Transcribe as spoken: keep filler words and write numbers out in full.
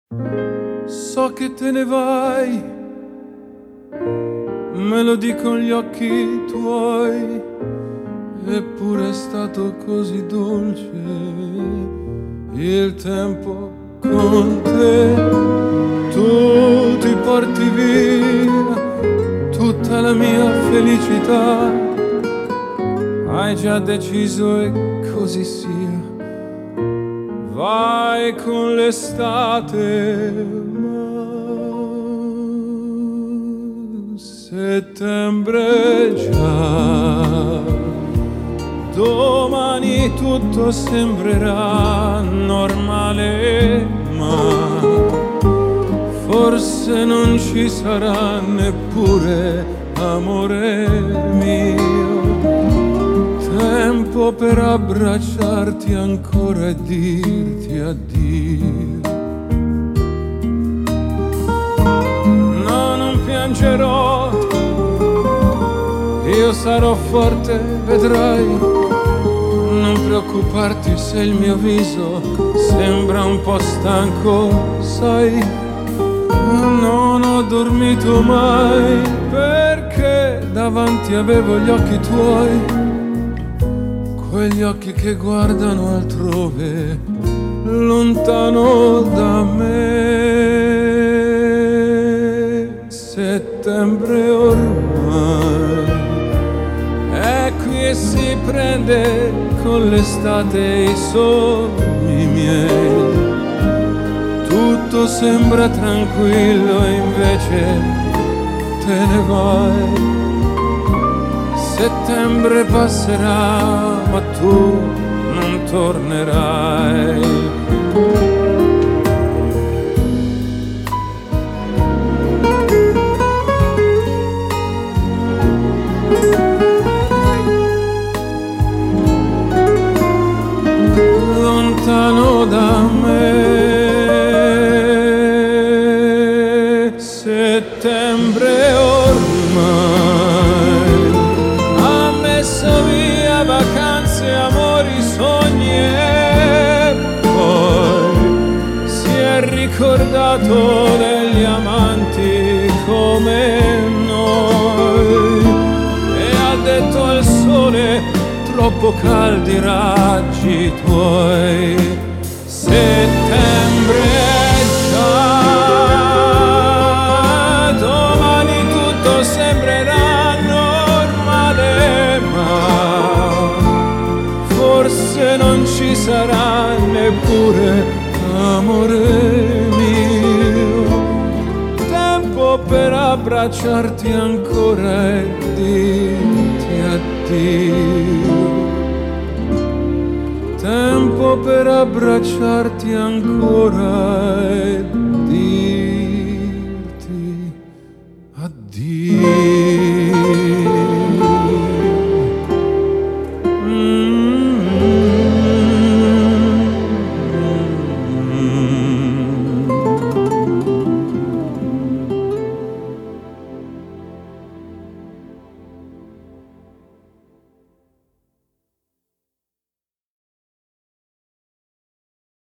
So che te ne vai, me lo dicono gli occhi tuoi, eppure è stato così dolce il tempo con te. Tu ti porti via tutta la mia felicità, hai già deciso e così sia. Vai con l'estate, ma settembre già, domani tutto sembrerà normale, ma forse non ci sarà neppure amore mio. Tempo per abbracciarti ancora e dirti addio. No, non piangerò, io sarò forte, vedrai. Non preoccuparti se il mio viso sembra un po' stanco, sai. Non ho dormito mai perché davanti avevo gli occhi tuoi, quegli occhi che guardano altrove, lontano da me. Settembre ormai è qui e si prende con l'estate i sogni miei. Tutto sembra tranquillo e invece te ne vai. Settembre passerà, ma tu non tornerai. Lontano da me. Settembre ormai ha messo via vacanze, amori, sogni e poi si è ricordato degli amanti come noi e ha detto al sole: troppo caldi i raggi tuoi. Settembre già, domani tutto sembrerà normale, ma forse non ci sarà neppure amore mio. Tempo per abbracciarti ancora e dirti addio. Tempo per abbracciarti ancora e